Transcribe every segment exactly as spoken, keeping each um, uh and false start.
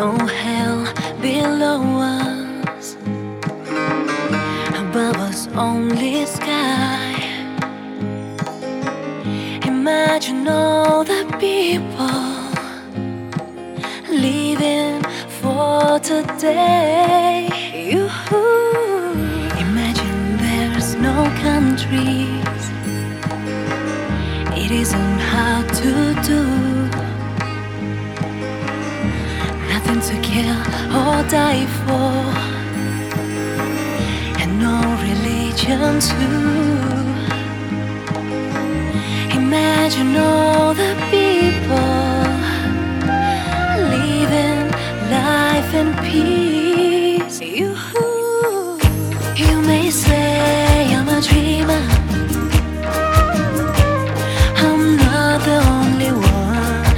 no hell below us, above us only sky. Imagine all the people living for today. You imagine there's no countries. It isn't hard to do. Nothing to kill or die for, and no religion too. Imagine all the people living life in peace. You, you may say I'm a dreamer. I'm not the only one.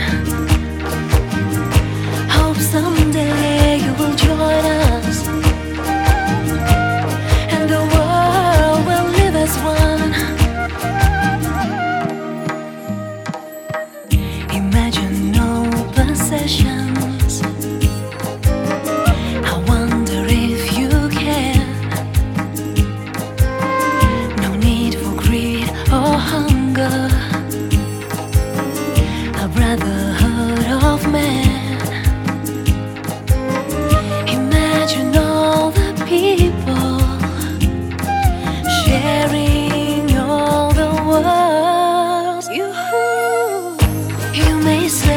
Hope someday you will join us, and the world will live as one. Imagine no possessions. I wonder if you can. No need for greed or hunger. A brotherhood of man. Imagine all the people sharing all the world. You, you may say